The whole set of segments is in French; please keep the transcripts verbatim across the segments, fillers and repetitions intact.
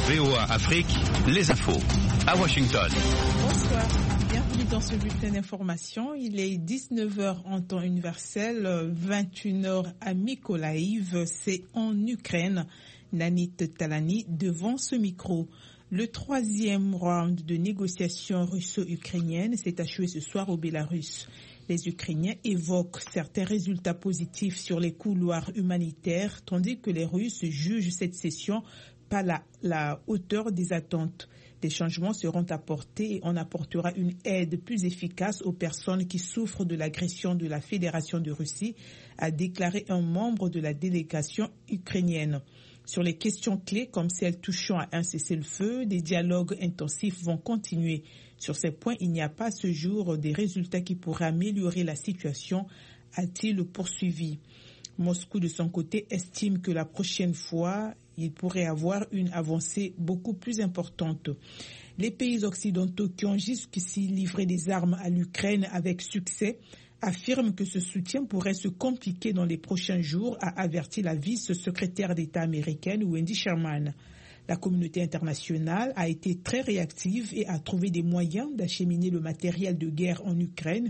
V O A Afrique, les infos à Washington. Bonsoir, bienvenue dans ce bulletin d'information. Il est dix-neuf heures en temps universel, vingt et une heures à Mykolaïv, c'est en Ukraine. Nanit Talani devant ce micro. Le troisième round de négociations russo-ukrainiennes s'est achevé ce soir au Bélarus. Les Ukrainiens évoquent certains résultats positifs sur les couloirs humanitaires, tandis que les Russes jugent cette session pas la, la hauteur des attentes. Des changements seront apportés et on apportera une aide plus efficace aux personnes qui souffrent de l'agression de la Fédération de Russie, a déclaré un membre de la délégation ukrainienne. Sur les questions clés comme celles touchant à un cessez-le-feu, des dialogues intensifs vont continuer. Sur ces points, il n'y a pas à ce jour des résultats qui pourraient améliorer la situation, a-t-il poursuivi. Moscou, de son côté, estime que la prochaine fois, il pourrait avoir une avancée beaucoup plus importante. Les pays occidentaux qui ont jusqu'ici livré des armes à l'Ukraine avec succès affirment que ce soutien pourrait se compliquer dans les prochains jours, a averti la vice-secrétaire d'État américaine Wendy Sherman. La communauté internationale a été très réactive et a trouvé des moyens d'acheminer le matériel de guerre en Ukraine.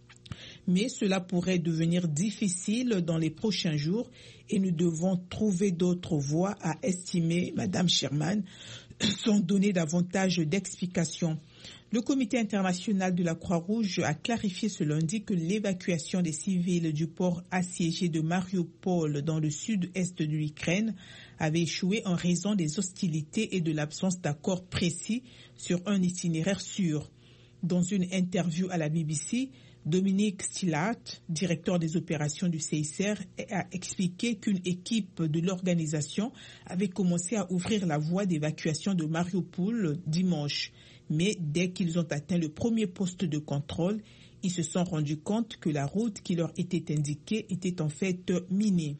Mais cela pourrait devenir difficile dans les prochains jours et nous devons trouver d'autres voies, a estimé Madame Sherman, sans donner davantage d'explications. Le Comité international de la Croix-Rouge a clarifié ce lundi que l'évacuation des civils du port assiégé de Mariupol dans le sud-est de l'Ukraine avait échoué en raison des hostilités et de l'absence d'accord précis sur un itinéraire sûr. Dans une interview à la B B C, Dominique Stillart, directeur des opérations du C I C R, a expliqué qu'une équipe de l'organisation avait commencé à ouvrir la voie d'évacuation de Mariupol dimanche. Mais dès qu'ils ont atteint le premier poste de contrôle, ils se sont rendus compte que la route qui leur était indiquée était en fait minée.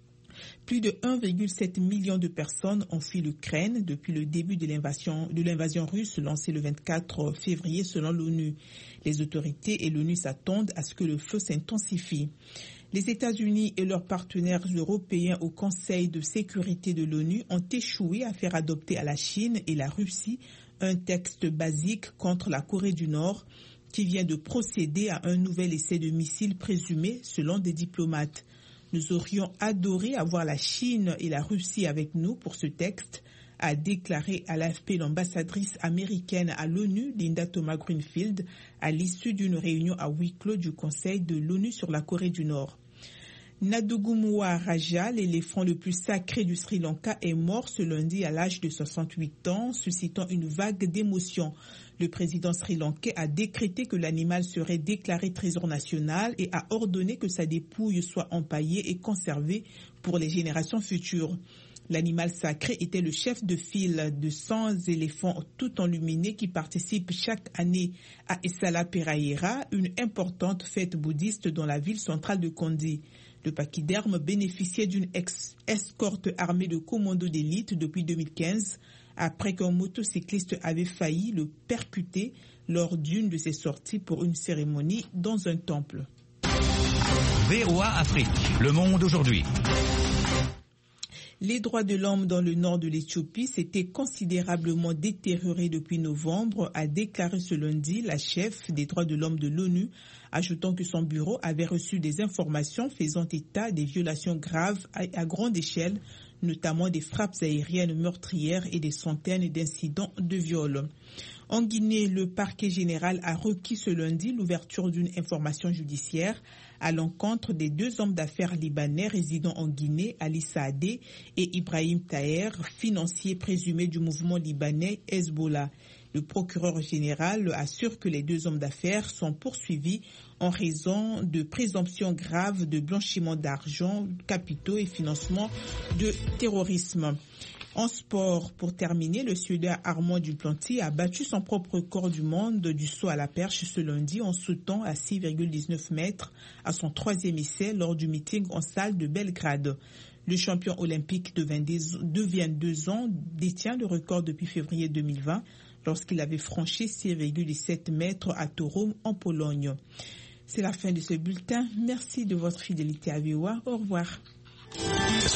Plus de un virgule sept million de personnes ont fui l'Ukraine depuis le début de l'invasion, de l'invasion russe lancée le vingt-quatre février selon l'ONU. Les autorités et l'ONU s'attendent à ce que le feu s'intensifie. Les États-Unis et leurs partenaires européens au Conseil de sécurité de l'ONU ont échoué à faire adopter à la Chine et la Russie un texte basique contre la Corée du Nord qui vient de procéder à un nouvel essai de missiles présumé selon des diplomates. Nous aurions adoré avoir la Chine et la Russie avec nous pour ce texte, a déclaré à l'A F P l'ambassadrice américaine à l'ONU, Linda Thomas-Greenfield, à l'issue d'une réunion à huis clos du Conseil de l'ONU sur la Corée du Nord. Nadugumuwa Raja, l'éléphant le plus sacré du Sri Lanka, est mort ce lundi à l'âge de soixante-huit ans, suscitant une vague d'émotions. Le président sri-lankais a décrété que l'animal serait déclaré trésor national et a ordonné que sa dépouille soit empaillée et conservée pour les générations futures. L'animal sacré était le chef de file de cent éléphants tout enluminés qui participent chaque année à Esala Perayera, une importante fête bouddhiste dans la ville centrale de Kandy. Le pachyderme bénéficiait d'une ex- escorte armée de commandos d'élite depuis deux mille quinze, après qu'un motocycliste avait failli le percuter lors d'une de ses sorties pour une cérémonie dans un temple. V O A Afrique, le monde aujourd'hui. Les droits de l'homme dans le nord de l'Éthiopie s'étaient considérablement détériorés depuis novembre, a déclaré ce lundi la chef des droits de l'homme de l'ONU, ajoutant que son bureau avait reçu des informations faisant état des violations graves à, à grande échelle, notamment des frappes aériennes meurtrières et des centaines d'incidents de viol. En Guinée, le parquet général a requis ce lundi l'ouverture d'une information judiciaire à l'encontre des deux hommes d'affaires libanais résidant en Guinée, Ali Saadé et Ibrahim Taher, financiers présumés du mouvement libanais Hezbollah. Le procureur général assure que les deux hommes d'affaires sont poursuivis en raison de présomptions graves de blanchiment d'argent, capitaux et financement de terrorisme. En sport, pour terminer, le Suédois Armand Duplantis a battu son propre record du monde du saut à la perche ce lundi en sautant à six virgule dix-neuf mètres à son troisième essai lors du meeting en salle de Belgrade. Le champion olympique de vingt-deux ans détient le record depuis février deux mille vingt lorsqu'il avait franchi six virgule dix-sept mètres à Toruń en Pologne. C'est la fin de ce bulletin. Merci de votre fidélité à V O A. Au revoir.